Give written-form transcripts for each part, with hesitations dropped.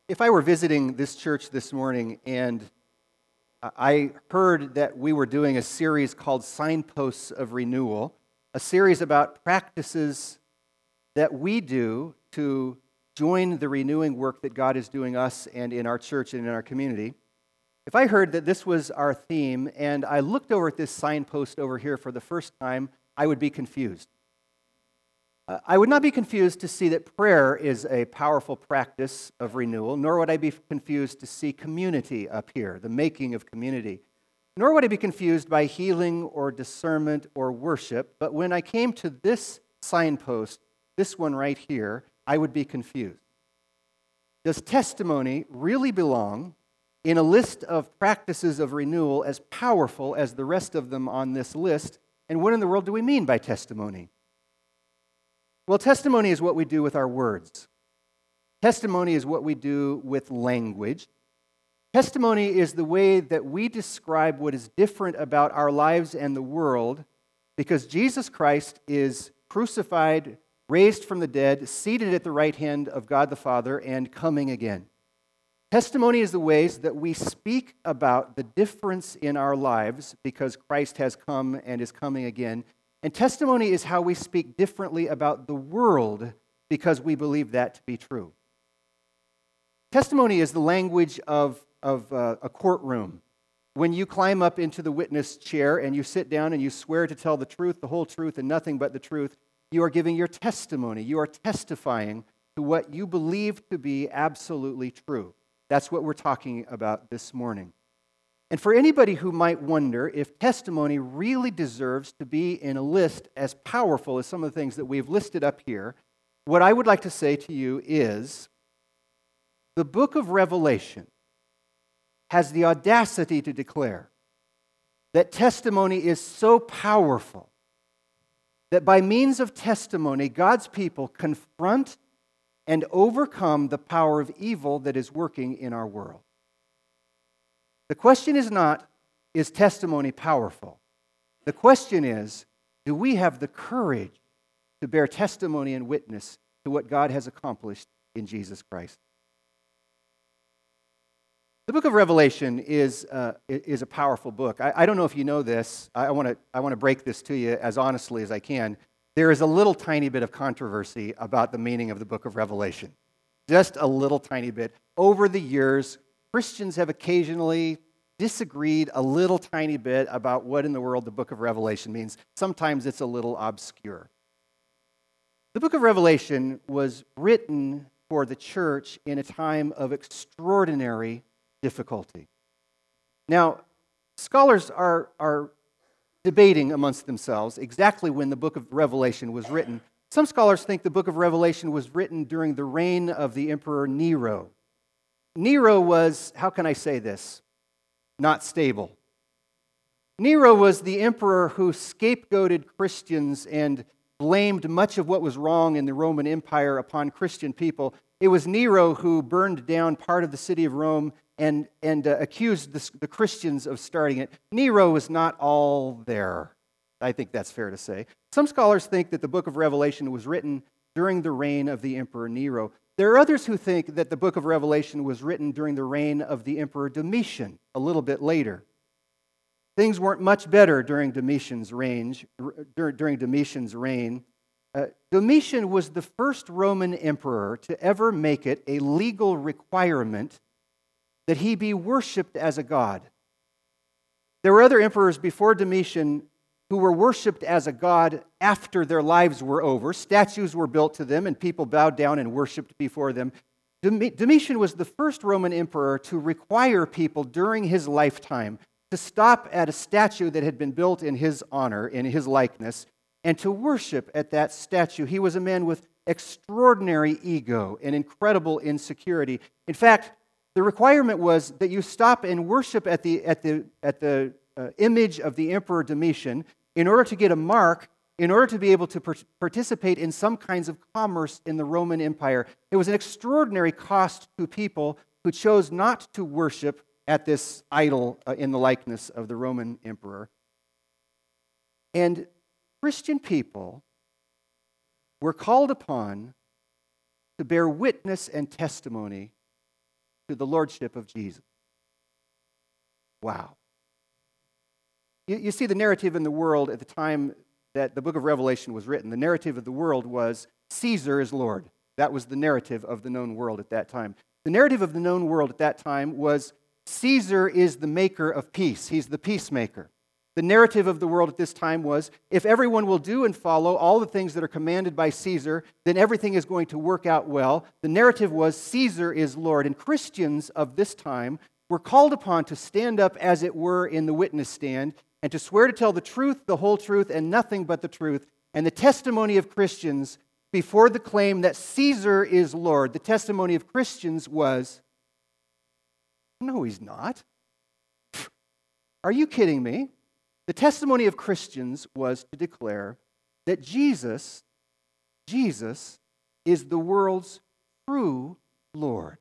If I were visiting this church this morning and I heard that we were doing a series called Signposts of Renewal, a series about practices that we do to join the renewing work that God is doing us and in our church and in our community, if I heard that this was our theme and I looked over at this signpost over here for the first time, I would be confused. I would not be confused to see that prayer is a powerful practice of renewal, nor would I be confused to see community up here, the making of community. Nor would I be confused by healing or discernment or worship, but when I came to this signpost, this one right here, I would be confused. Does testimony really belong in a list of practices of renewal as powerful as the rest of them on this list? And what in the world do we mean by testimony? Well, testimony is what we do with our words. Testimony is what we do with language. Testimony is the way that we describe what is different about our lives and the world because Jesus Christ is crucified, raised from the dead, seated at the right hand of God the Father, and coming again. Testimony is the ways that we speak about the difference in our lives because Christ has come and is coming again. And testimony is how we speak differently about the world because we believe that to be true. Testimony is the language of a courtroom. When you climb up into the witness chair and you sit down and you swear to tell the truth, the whole truth, and nothing but the truth, you are giving your testimony. You are testifying to what you believe to be absolutely true. That's what we're talking about this morning. And for anybody who might wonder if testimony really deserves to be in a list as powerful as some of the things that we've listed up here, what I would like to say to you is the book of Revelation has the audacity to declare that testimony is so powerful that by means of testimony, God's people confront and overcome the power of evil that is working in our world. The question is not, is testimony powerful? The question is, do we have the courage to bear testimony and witness to what God has accomplished in Jesus Christ? The book of Revelation is a powerful book. I don't know if you know this. I want to break this to you as honestly as I can. There is a little tiny bit of controversy about the meaning of the book of Revelation. Just a little tiny bit. Over the years, Christians have occasionally disagreed a little tiny bit about what in the world the book of Revelation means. Sometimes it's a little obscure. The book of Revelation was written for the church in a time of extraordinary difficulty. Now, scholars are debating amongst themselves exactly when the book of Revelation was written. Some scholars think the book of Revelation was written during the reign of the Emperor Nero. Nero was, how can I say this? Not stable. Nero was the emperor who scapegoated Christians and blamed much of what was wrong in the Roman Empire upon Christian people. It was Nero who burned down part of the city of Rome and accused the Christians of starting it. Nero was not all there. I think that's fair to say. Some scholars think that the book of Revelation was written during the reign of the Emperor Nero. There are others who think that the book of Revelation was written during the reign of the Emperor Domitian, a little bit later. Things weren't much better during Domitian's reign. Domitian was the first Roman emperor to ever make it a legal requirement that he be worshipped as a god. There were other emperors before Domitian who were worshipped as a god after their lives were over. Statues were built to them and people bowed down and worshipped before them. Domitian was the first Roman emperor to require people during his lifetime to stop at a statue that had been built in his honor, in his likeness, and to worship at that statue. He was a man with extraordinary ego and incredible insecurity. In fact, the requirement was that you stop and worship at the image of the Emperor Domitian in order to get a mark, in order to be able to participate in some kinds of commerce in the Roman Empire. It was an extraordinary cost to people who chose not to worship at this idol in the likeness of the Roman emperor. And Christian people were called upon to bear witness and testimony to the lordship of Jesus. Wow. You see, the narrative in the world at the time that the book of Revelation was written, the narrative of the world was Caesar is Lord. That was the narrative of the known world at that time. The narrative of the known world at that time was Caesar is the maker of peace. He's the peacemaker. The narrative of the world at this time was if everyone will do and follow all the things that are commanded by Caesar, then everything is going to work out well. The narrative was Caesar is Lord. And Christians of this time were called upon to stand up, as it were, in the witness stand and to swear to tell the truth, the whole truth, and nothing but the truth. And the testimony of Christians before the claim that Caesar is Lord, the testimony of Christians was, no, he's not. Are you kidding me? The testimony of Christians was to declare that Jesus is the world's true Lord.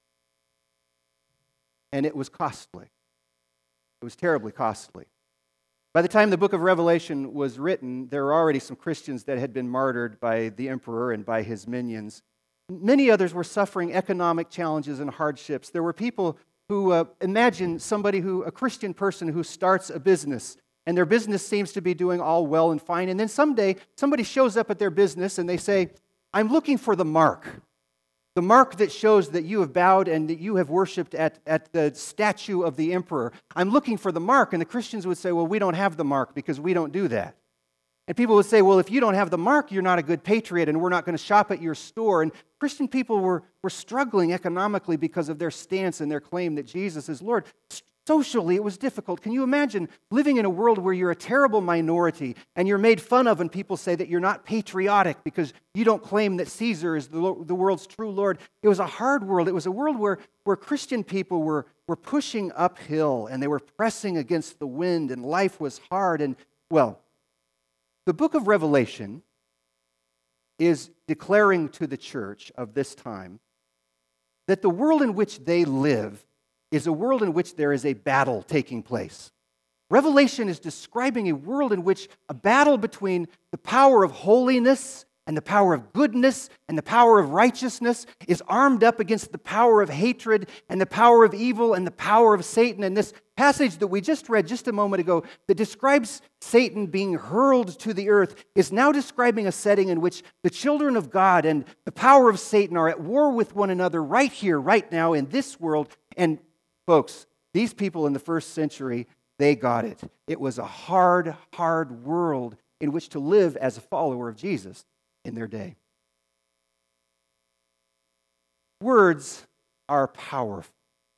And it was costly. It was terribly costly. By the time the book of Revelation was written, there were already some Christians that had been martyred by the emperor and by his minions. Many others were suffering economic challenges and hardships. There were people who, imagine a Christian person who starts a business, and their business seems to be doing all well and fine, and then someday somebody shows up at their business and they say, I'm looking for the mark that shows that you have bowed and that you have worshipped at the statue of the emperor. I'm looking for the mark. And the Christians would say, well, we don't have the mark because we don't do that. And people would say, well, if you don't have the mark, you're not a good patriot and we're not going to shop at your store. And Christian people were struggling economically because of their stance and their claim that Jesus is Lord. Socially, it was difficult. Can you imagine living in a world where you're a terrible minority and you're made fun of and people say that you're not patriotic because you don't claim that Caesar is the world's true Lord? It was a hard world. It was a world where Christian people were pushing uphill and they were pressing against the wind and life was hard. And, well, the book of Revelation is declaring to the church of this time that the world in which they live is a world in which there is a battle taking place. Revelation is describing a world in which a battle between the power of holiness and the power of goodness and the power of righteousness is armed up against the power of hatred and the power of evil and the power of Satan. And this passage that we just read just a moment ago that describes Satan being hurled to the earth is now describing a setting in which the children of God and the power of Satan are at war with one another right here, right now in this world. And folks, these people in the first century, they got it. It was a hard, hard world in which to live as a follower of Jesus in their day. Words are powerful.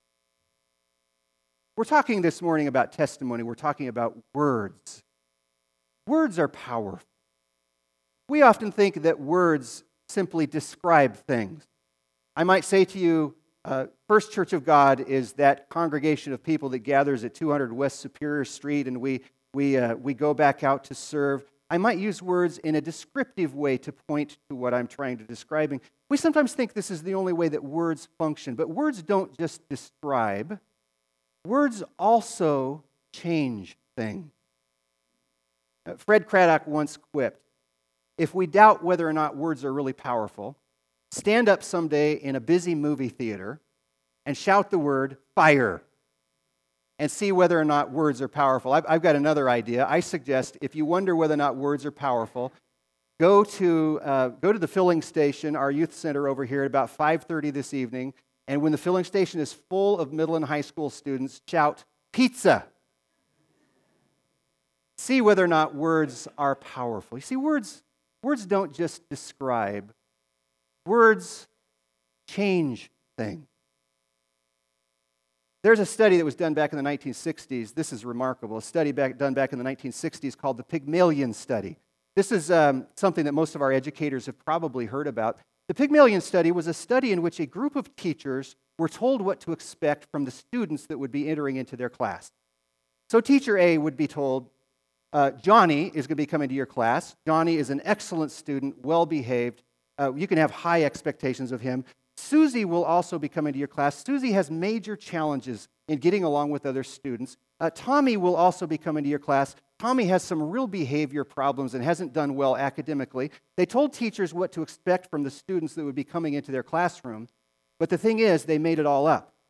We're talking this morning about testimony. We're talking about words. Words are powerful. We often think that words simply describe things. I might say to you, First Church of God is that congregation of people that gathers at 200 West Superior Street, and we go back out to serve. I might use words in a descriptive way to point to what I'm trying to describe. We sometimes think this is the only way that words function, but words don't just describe. Words also change things. Fred Craddock once quipped, if we doubt whether or not words are really powerful, stand up someday in a busy movie theater and shout the word fire and see whether or not words are powerful. I've got another idea. I suggest if you wonder whether or not words are powerful, go to the filling station, our youth center over here at about 5:30 this evening, and when the filling station is full of middle and high school students, shout, pizza. See whether or not words are powerful. You see, words don't just describe. Words change things. There's a study that was done back in the 1960s. This is remarkable. A study done back in the 1960s called the Pygmalion Study. This is something that most of our educators have probably heard about. The Pygmalion Study was a study in which a group of teachers were told what to expect from the students that would be entering into their class. So teacher A would be told, Johnny is going to be coming to your class. Johnny is an excellent student, well-behaved. You can have high expectations of him. Susie will also be coming to your class. Susie has major challenges in getting along with other students. Tommy will also be coming to your class. Tommy has some real behavior problems and hasn't done well academically. They told teachers what to expect from the students that would be coming into their classroom, but the thing is, they made it all up.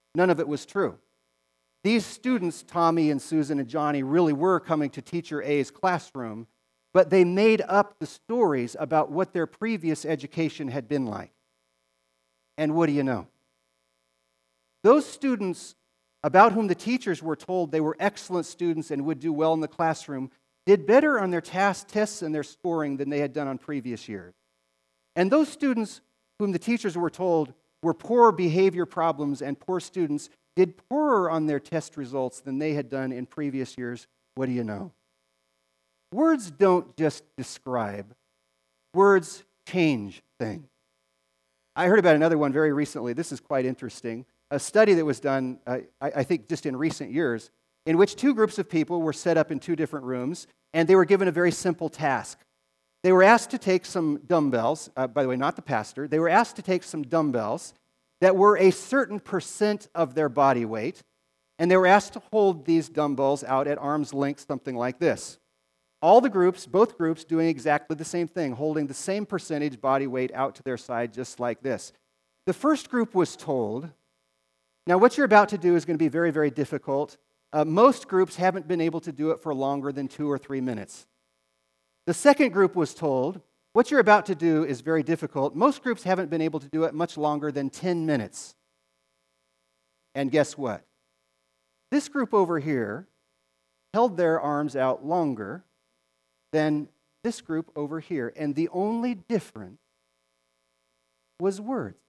None of it was true. These students, Tommy and Susan and Johnny, really were coming to Teacher A's classroom, but they made up the stories about what their previous education had been like. And what do you know? Those students about whom the teachers were told they were excellent students and would do well in the classroom did better on their tests and their scoring than they had done on previous years. And those students whom the teachers were told were poor behavior problems and poor students did poorer on their test results than they had done in previous years. What do you know? Words don't just describe. Words change things. I heard about another one very recently. This is quite interesting. A study that was done, I think just in recent years, in which two groups of people were set up in two different rooms, and they were given a very simple task. They were asked to take some dumbbells, by the way, not the pastor. They were asked to take some dumbbells that were a certain percent of their body weight, and they were asked to hold these dumbbells out at arm's length, something like this. All the groups, both groups, doing exactly the same thing, holding the same percentage body weight out to their side, just like this. The first group was told, now what you're about to do is going to be very, very difficult. Most groups haven't been able to do it for longer than 2 or 3 minutes. The second group was told, what you're about to do is very difficult. Most groups haven't been able to do it much longer than 10 minutes. And guess what? This group over here held their arms out longer than this group over here. And the only difference was words.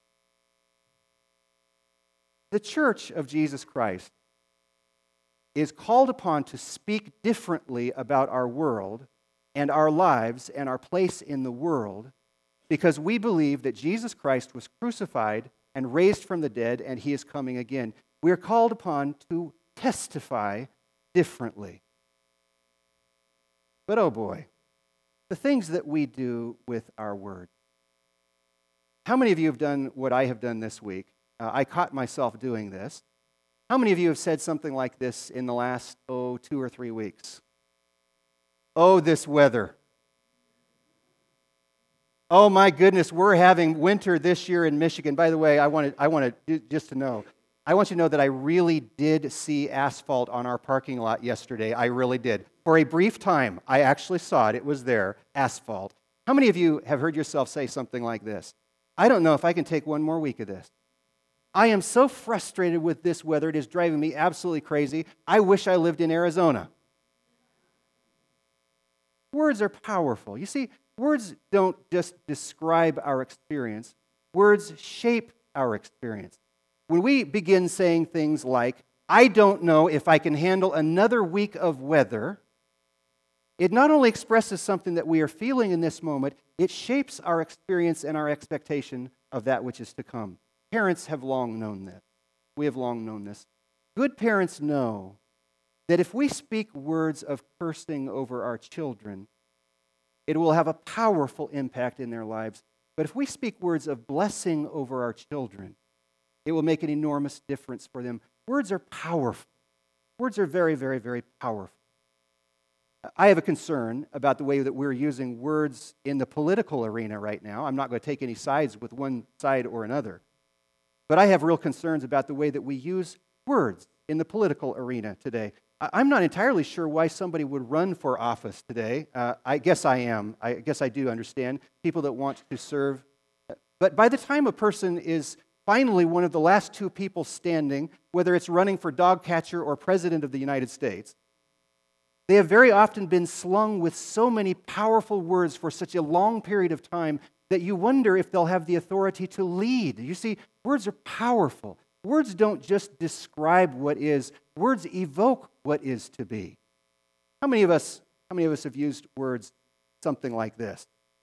The Church of Jesus Christ is called upon to speak differently about our world and our lives and our place in the world because we believe that Jesus Christ was crucified and raised from the dead and he is coming again. We are called upon to testify differently. But oh boy, the things that we do with our words. How many of you have done what I have done this week? I caught myself doing this. How many of you have said something like this in the last, 2 or 3 weeks? Oh, this weather. Oh my goodness, we're having winter this year in Michigan. By the way, I want to just to know, I want you to know that I really did see asphalt on our parking lot yesterday. I really did. For a brief time, I actually saw it. It was there, asphalt. How many of you have heard yourself say something like this? I don't know if I can take one more week of this. I am so frustrated with this weather. It is driving me absolutely crazy. I wish I lived in Arizona. Words are powerful. You see, words don't just describe our experience. Words shape our experience. When we begin saying things like, I don't know if I can handle another week of weather, it not only expresses something that we are feeling in this moment, it shapes our experience and our expectation of that which is to come. Parents have long known this. We have long known this. Good parents know that if we speak words of cursing over our children, it will have a powerful impact in their lives. But if we speak words of blessing over our children, it will make an enormous difference for them. Words are powerful. Words are very, very, very powerful. I have a concern about the way that we're using words in the political arena right now. I'm not going to take any sides with one side or another. But I have real concerns about the way that we use words in the political arena today. I'm not entirely sure why somebody would run for office today. I guess I am. I guess I do understand people that want to serve. But by the time a person is finally one of the last two people standing, whether it's running for dog catcher or president of the United States, they have very often been slung with so many powerful words for such a long period of time that you wonder if they'll have the authority to lead. You see, words are powerful. Words don't just describe what is. Words evoke what is to be. How many of us have used words something like this?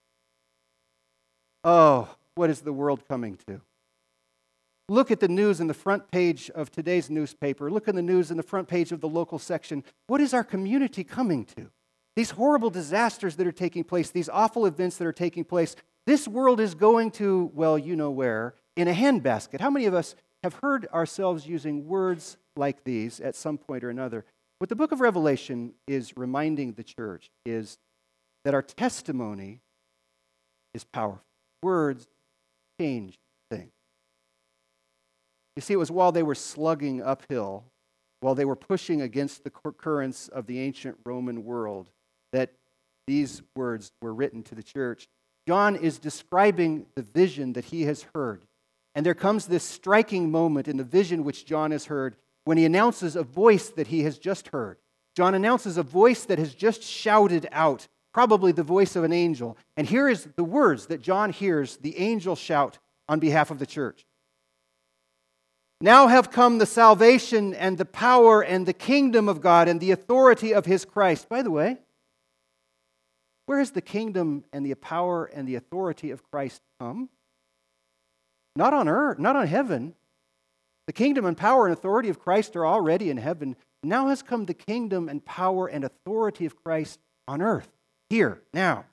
Oh, what is the world coming to? Look at the news in the front page of today's newspaper. Look at the news in the front page of the local section. What is our community coming to? These horrible disasters that are taking place, these awful events that are taking place, this world is going to, well, you know where, in a handbasket. How many of us have heard ourselves using words like these at some point or another? What the book of Revelation is reminding the church is that our testimony is powerful. Words change things. You see, it was while they were slugging uphill, while they were pushing against the currents of the ancient Roman world, that these words were written to the church. John is describing the vision that he has heard. And there comes this striking moment in the vision which John has heard when he announces a voice that he has just heard. John announces a voice that has just shouted out, probably the voice of an angel. And here is the words that John hears the angel shout on behalf of the church. Now have come the salvation and the power and the kingdom of God and the authority of his Christ. By the way, where has the kingdom and the power and the authority of Christ come? Not on earth, not on heaven. The kingdom and power and authority of Christ are already in heaven. Now has come the kingdom and power and authority of Christ on earth, here, now.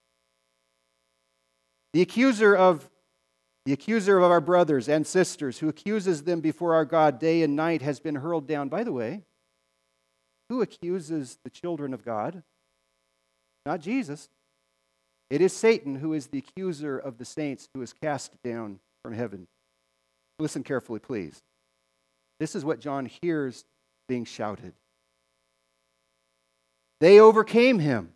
The accuser of our brothers and sisters, who accuses them before our God day and night, has been hurled down. By the way, who accuses the children of God? Not Jesus. It is Satan who is the accuser of the saints, who is cast down from heaven. Listen carefully, please. This is what John hears being shouted. They overcame him.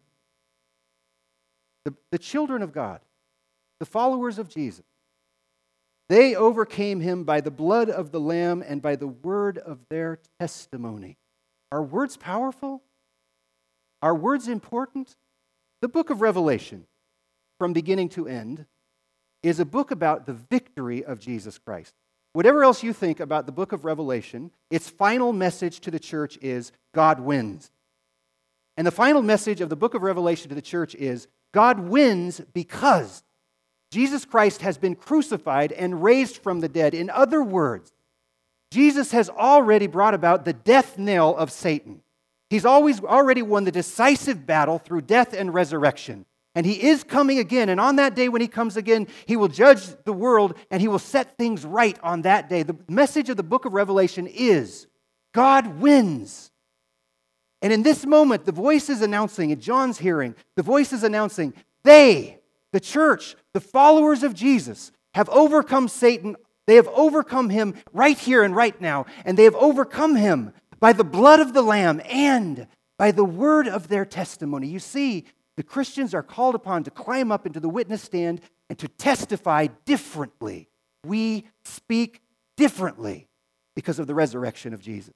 The children of God, the followers of Jesus, they overcame him by the blood of the Lamb and by the word of their testimony. Are words powerful? Are words important? The book of Revelation, from beginning to end, is a book about the victory of Jesus Christ. Whatever else you think about the book of Revelation, its final message to the church is God wins. And the final message of the book of Revelation to the church is God wins because Jesus Christ has been crucified and raised from the dead. In other words, Jesus has already brought about the death knell of Satan. He's already won the decisive battle through death and resurrection. And he is coming again. And on that day when he comes again, he will judge the world and he will set things right on that day. The message of the book of Revelation is God wins. And in this moment, the voice is announcing, in John's hearing, the voice is announcing, they, the church, the followers of Jesus, have overcome Satan. They have overcome him right here and right now. And they have overcome him by the blood of the Lamb and by the word of their testimony. You see, the Christians are called upon to climb up into the witness stand and to testify differently. We speak differently because of the resurrection of Jesus.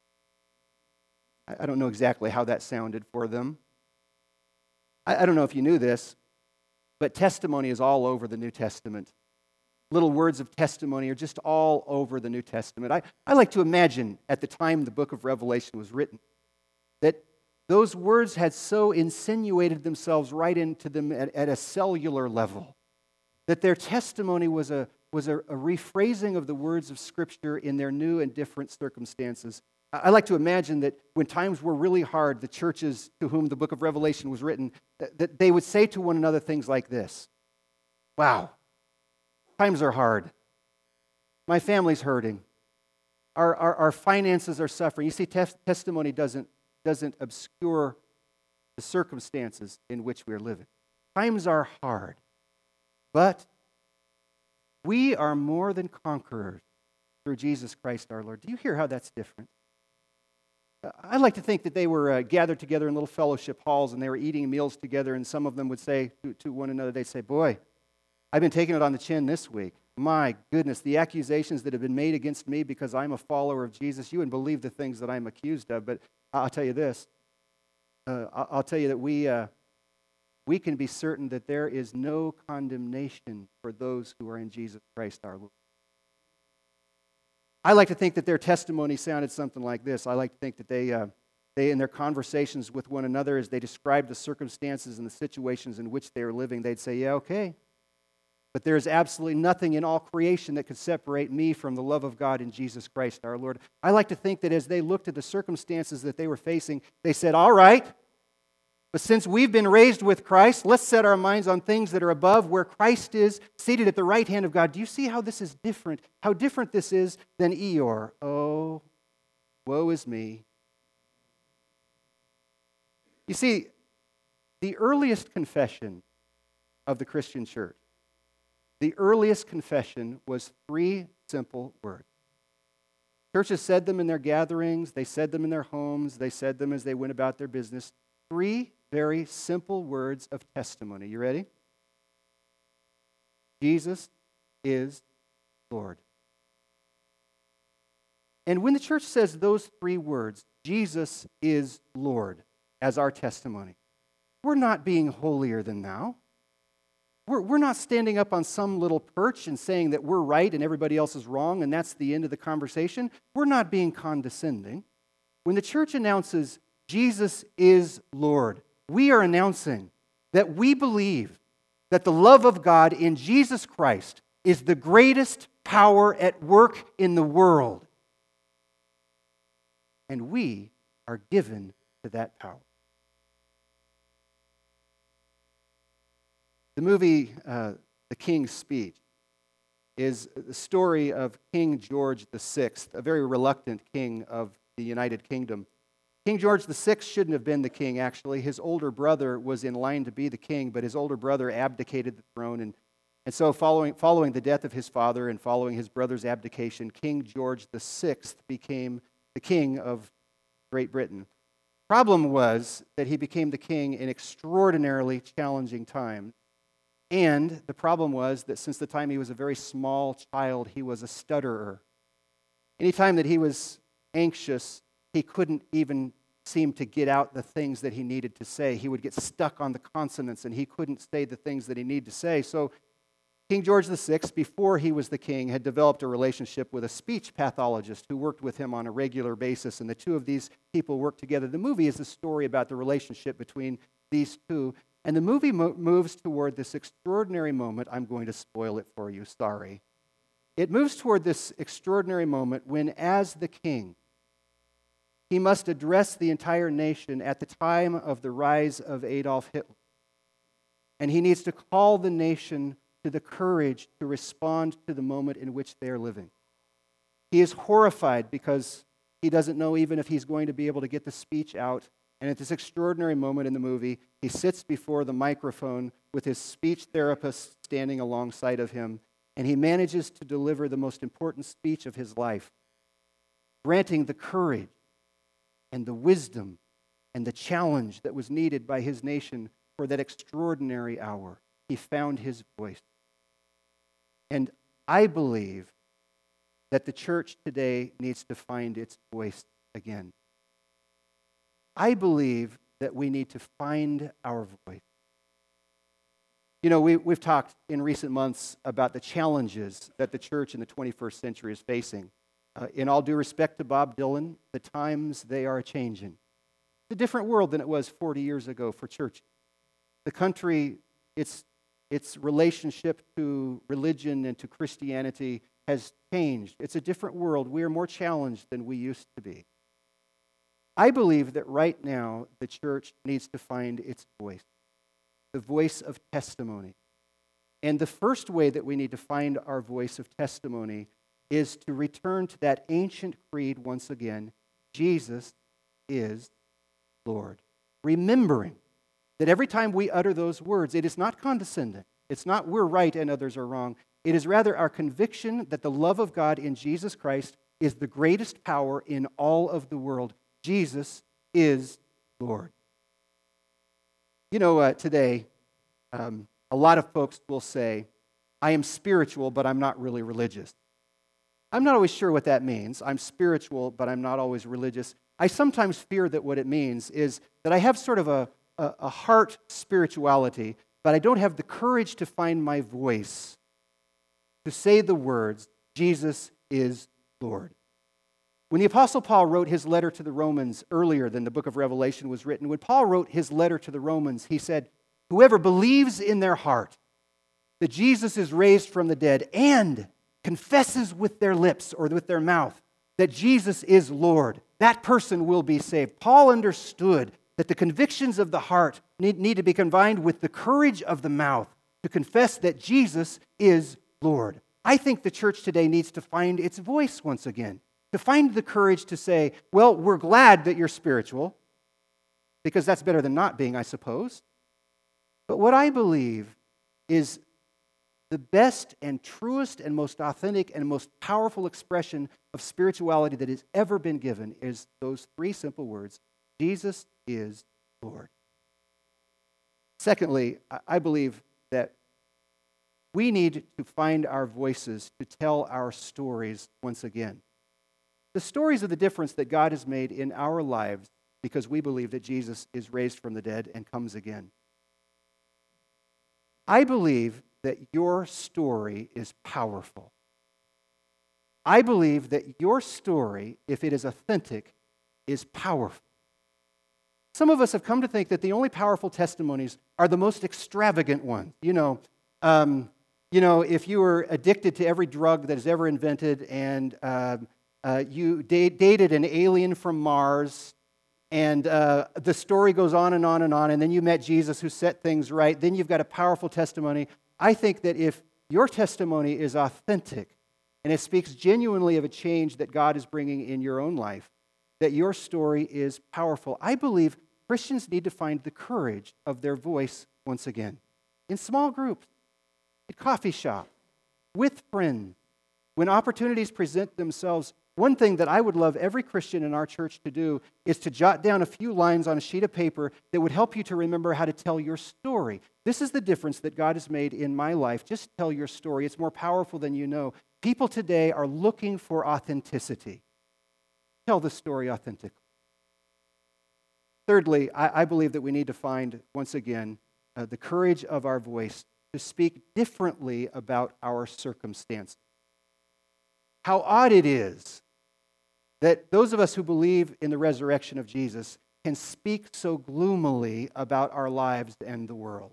I don't know exactly how that sounded for them. I don't know if you knew this, but testimony is all over the New Testament. Little words of testimony are just all over the New Testament. I like to imagine at the time the book of Revelation was written that those words had so insinuated themselves right into them at a cellular level that their testimony was a rephrasing of the words of Scripture in their new and different circumstances. I like to imagine that when times were really hard, the churches to whom the book of Revelation was written, that they would say to one another things like this. Wow, times are hard. My family's hurting. Our finances are suffering. You see, testimony doesn't obscure the circumstances in which we are living. Times are hard, but we are more than conquerors through Jesus Christ our Lord. Do you hear how that's different? I like to think that they were gathered together in little fellowship halls and they were eating meals together, and some of them would say to one another, they'd say, boy, I've been taking it on the chin this week. My goodness, the accusations that have been made against me because I'm a follower of Jesus, you wouldn't believe the things that I'm accused of, but I'll tell you this. I'll tell you that we can be certain that there is no condemnation for those who are in Jesus Christ our Lord. I like to think that their testimony sounded something like this. I like to think that they in their conversations with one another, as they described the circumstances and the situations in which they are living, they'd say, yeah, okay. But there is absolutely nothing in all creation that could separate me from the love of God in Jesus Christ our Lord. I like to think that as they looked at the circumstances that they were facing, they said, all right, but since we've been raised with Christ, let's set our minds on things that are above, where Christ is seated at the right hand of God. Do you see how this is different? How different this is than Eeyore? Oh, woe is me. You see, the earliest confession of the Christian church, the earliest confession was three simple words. Churches said them in their gatherings, they said them in their homes, they said them as they went about their business. 3 very simple words of testimony. You ready? Jesus is Lord. And when the church says those 3 words, Jesus is Lord, as our testimony, we're not being holier than thou. We're not standing up on some little perch and saying that we're right and everybody else is wrong and that's the end of the conversation. We're not being condescending. When the church announces Jesus is Lord, we are announcing that we believe that the love of God in Jesus Christ is the greatest power at work in the world. And we are given to that power. The movie, The King's Speech, is the story of King George VI, a very reluctant king of the United Kingdom. King George VI shouldn't have been the king, actually. His older brother was in line to be the king, but his older brother abdicated the throne. And so following the death of his father and following his brother's abdication, King George VI became the king of Great Britain. Problem was that he became the king in extraordinarily challenging times. And the problem was that since the time he was a very small child, he was a stutterer. Anytime that he was anxious, he couldn't even seem to get out the things that he needed to say. He would get stuck on the consonants and he couldn't say the things that he needed to say. So King George VI, before he was the king, had developed a relationship with a speech pathologist who worked with him on a regular basis, and the two of these people worked together. The movie is a story about the relationship between these two, and the movie moves toward this extraordinary moment. I'm going to spoil it for you, sorry. It moves toward this extraordinary moment when, as the king, he must address the entire nation at the time of the rise of Adolf Hitler. And he needs to call the nation to the courage to respond to the moment in which they are living. He is horrified because he doesn't know even if he's going to be able to get the speech out. And at this extraordinary moment in the movie, he sits before the microphone with his speech therapist standing alongside of him, and he manages to deliver the most important speech of his life, granting the courage and the wisdom and the challenge that was needed by his nation for that extraordinary hour. He found his voice. And I believe that the church today needs to find its voice again. I believe that we need to find our voice. You know, we've talked in recent months about the challenges that the church in the 21st century is facing. In all due respect to Bob Dylan, the times, they are changing. It's a different world than it was 40 years ago for churches. The country, its relationship to religion and to Christianity has changed. It's a different world. We are more challenged than we used to be. I believe that right now the church needs to find its voice, the voice of testimony. And the first way that we need to find our voice of testimony is to return to that ancient creed once again: Jesus is Lord. Remembering that every time we utter those words, it is not condescending. It's not we're right and others are wrong. It is rather our conviction that the love of God in Jesus Christ is the greatest power in all of the world. Jesus is Lord. You know, today, a lot of folks will say, I am spiritual, but I'm not really religious. I'm not always sure what that means. I'm spiritual, but I'm not always religious. I sometimes fear that what it means is that I have sort of a heart spirituality, but I don't have the courage to find my voice to say the words, Jesus is Lord. When the Apostle Paul wrote his letter to the Romans earlier than the book of Revelation was written, when Paul wrote his letter to the Romans, he said, whoever believes in their heart that Jesus is raised from the dead and confesses with their lips or with their mouth that Jesus is Lord, that person will be saved. Paul understood that the convictions of the heart need to be combined with the courage of the mouth to confess that Jesus is Lord. I think the church today needs to find its voice once again, to find the courage to say, well, we're glad that you're spiritual, because that's better than not being, I suppose. But what I believe is The best and truest and most authentic and most powerful expression of spirituality that has ever been given is those three simple words: Jesus is Lord. Secondly, I believe that we need to find our voices to tell our stories once again. The stories of the difference that God has made in our lives because we believe that Jesus is raised from the dead and comes again. I believe that your story is powerful. I believe that your story, if it is authentic, is powerful. Some of us have come to think that the only powerful testimonies are the most extravagant ones. If you were addicted to every drug that is ever invented and you dated an alien from Mars, and the story goes on and on and on, and then you met Jesus who set things right, then you've got a powerful testimony. I think that if your testimony is authentic and it speaks genuinely of a change that God is bringing in your own life, that your story is powerful. I believe Christians need to find the courage of their voice once again. In small groups, at coffee shops, with friends, when opportunities present themselves. One thing that I would love every Christian in our church to do is to jot down a few lines on a sheet of paper that would help you to remember how to tell your story. This is the difference that God has made in my life. Just tell your story. It's more powerful than you know. People today are looking for authenticity. Tell the story authentically. Thirdly, I believe that we need to find, once again, the courage of our voice to speak differently about our circumstances. How odd it is that those of us who believe in the resurrection of Jesus can speak so gloomily about our lives and the world.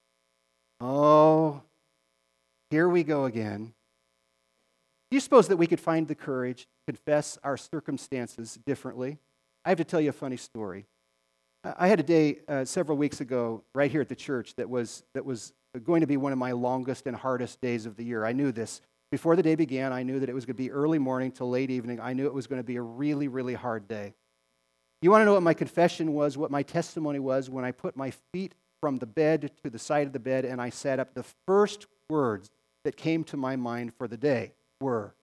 Oh, here we go again. Do you suppose that we could find the courage to confess our circumstances differently? I have to tell you a funny story. I had a day several weeks ago right here at the church that was going to be one of my longest and hardest days of the year. I knew this. Before the day began, I knew that it was going to be early morning till late evening. I knew it was going to be a really, really hard day. You want to know what my confession was, what my testimony was when I put my feet from the bed to the side of the bed and I sat up? The first words that came to my mind for the day were,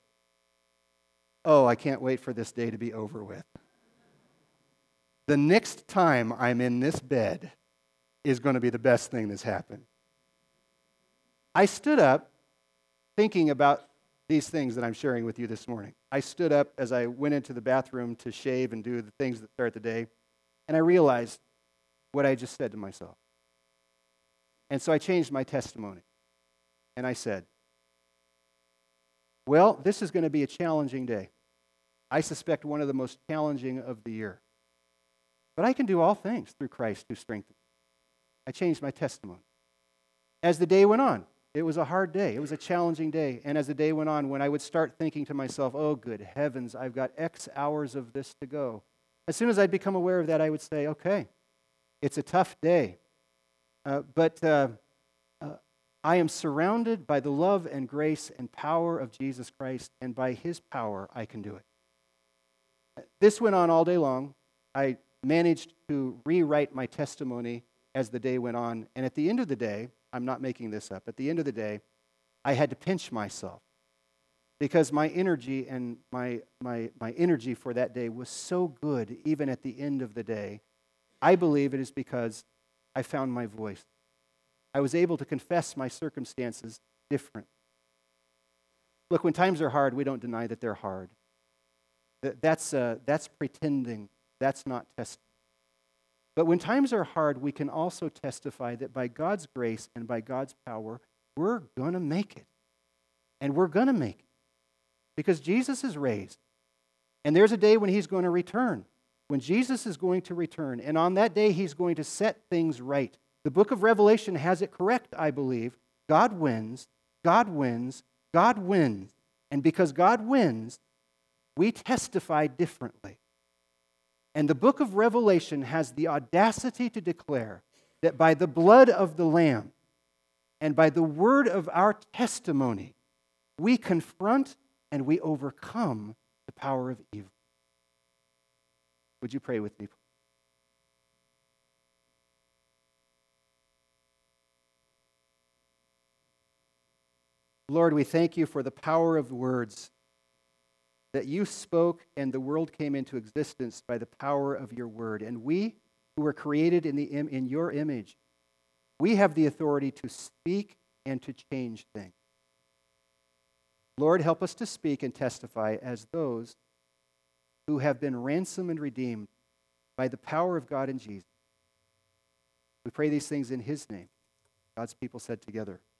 "Oh, I can't wait for this day to be over with. The next time I'm in this bed is going to be the best thing that's happened." I stood up thinking about these things that I'm sharing with you this morning. I stood up as I went into the bathroom to shave and do the things that start the day, and I realized what I just said to myself. And so I changed my testimony, and I said, well, this is going to be a challenging day. I suspect one of the most challenging of the year. But I can do all things through Christ who strengthens me. I changed my testimony. As the day went on, it was a hard day. It was a challenging day. And as the day went on, when I would start thinking to myself, oh, good heavens, I've got X hours of this to go. As soon as I'd become aware of that, I would say, okay, it's a tough day. But I am surrounded by the love and grace and power of Jesus Christ, and by His power, I can do it. This went on all day long. I managed to rewrite my testimony as the day went on. And at the end of the day, I'm not making this up, at the end of the day, I had to pinch myself because my energy and my energy for that day was so good, even at the end of the day. I believe it is because I found my voice. I was able to confess my circumstances different. Look, when times are hard, we don't deny that they're hard. That's pretending. That's not testimony. But when times are hard, we can also testify that by God's grace and by God's power, we're going to make it. And we're going to make it. Because Jesus is raised. And there's a day when He's going to return. When Jesus is going to return. And on that day, He's going to set things right. The book of Revelation has it correct, I believe. God wins. God wins. God wins. And because God wins, we testify differently. And the book of Revelation has the audacity to declare that by the blood of the Lamb and by the word of our testimony, we confront and we overcome the power of evil. Would you pray with me? Lord, we thank you for the power of words, that you spoke and the world came into existence by the power of your word. And we, who were created in your image, we have the authority to speak and to change things. Lord, help us to speak and testify as those who have been ransomed and redeemed by the power of God in Jesus. We pray these things in his name. God's people said together,